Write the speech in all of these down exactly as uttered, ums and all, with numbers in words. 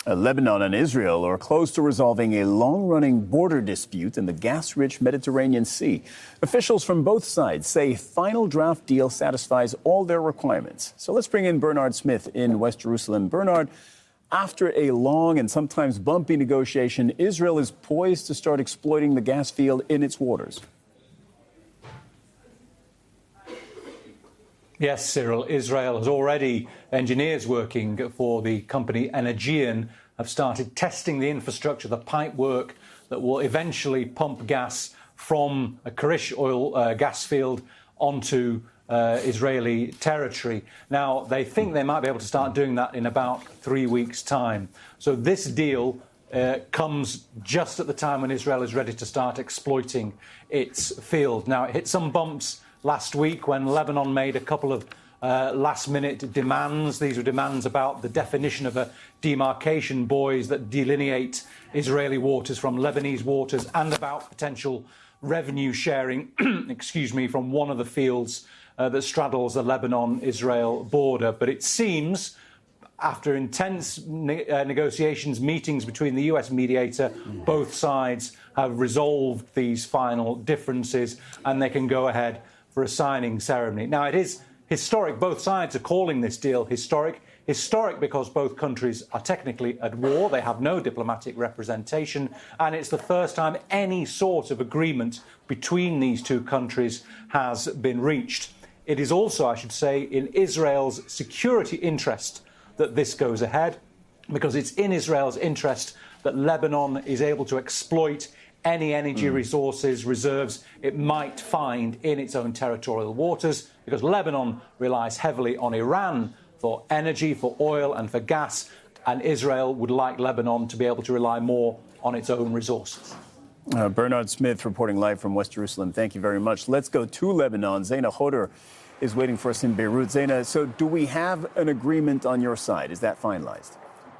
Uh, Lebanon and Israel are close to resolving a long-running border dispute in the gas-rich Mediterranean Sea. Officials from both sides say a final draft deal satisfies all their requirements. So let's bring in Bernard Smith in West Jerusalem. Bernard, after a long and sometimes bumpy negotiation, Israel is poised to start exploiting the gas field in its waters. Yes, Cyril, Israel has already, engineers working for the company Energean have started testing the infrastructure, the pipework that will eventually pump gas from a Karish oil uh, gas field onto uh, Israeli territory. Now, they think they might be able to start doing that in about three weeks' time. So this deal uh, comes just at the time when Israel is ready to start exploiting its field. Now, it hit some bumps last week when Lebanon made a couple of uh, last-minute demands. These were demands about the definition of a demarcation buoys that delineate Israeli waters from Lebanese waters and about potential revenue sharing, excuse me, from one of the fields uh, that straddles the Lebanon-Israel border. But it seems, after intense ne- uh, negotiations, meetings between the U S mediator, mm. both sides have resolved these final differences and they can go ahead for a signing ceremony. Now, it is historic. Both sides are calling this deal historic. Historic because both countries are technically at war. They have no diplomatic representation. And it's the first time any sort of agreement between these two countries has been reached. It is also, I should say, in Israel's security interest that this goes ahead, because it's in Israel's interest that Lebanon is able to exploit any energy mm. resources, reserves it might find in its own territorial waters, because Lebanon relies heavily on Iran for energy, for oil and for gas, and Israel would like Lebanon to be able to rely more on its own resources. Uh, Bernard Smith reporting live from West Jerusalem. Thank you very much. Let's go to Lebanon. Zeina Hodor is waiting for us in Beirut. Zeina, so do we have an agreement on your side? Is that finalized?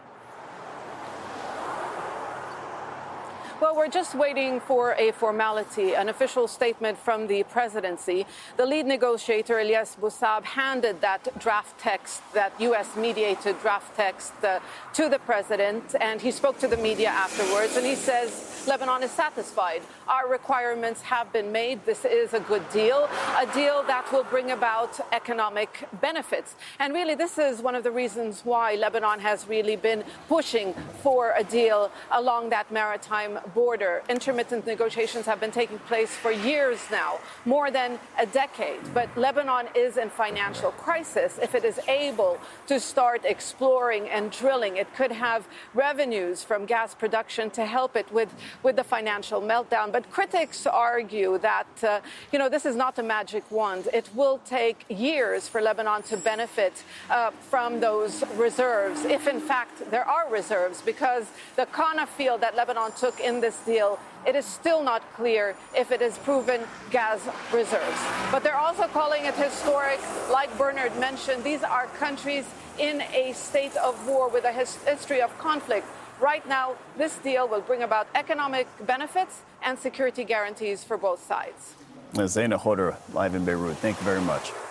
Well, we're just waiting for a formality, an official statement from the presidency. The lead negotiator, Elias Boussab, handed that draft text, that U S mediated draft text, uh, to the president, and he spoke to the media afterwards, and he says Lebanon is satisfied. Our requirements have been made. This is a good deal, a deal that will bring about economic benefits. And really, this is one of the reasons why Lebanon has really been pushing for a deal along that maritime border. Intermittent negotiations have been taking place for years now, more than a decade. But Lebanon is in financial crisis. If it is able to start exploring and drilling, it could have revenues from gas production to help it with, with the financial meltdown. But critics argue that, uh, you know, this is not a magic wand. It will take years for Lebanon to benefit uh, from those reserves, if in fact there are reserves, because the Qana field that Lebanon took in this deal, it is still not clear if it is proven gas reserves. But they're also calling it historic. Like Bernard mentioned, these are countries in a state of war with a his- history of conflict. Right now, this deal will bring about economic benefits and security guarantees for both sides. Zeina Hodor, live in Beirut. Thank you very much.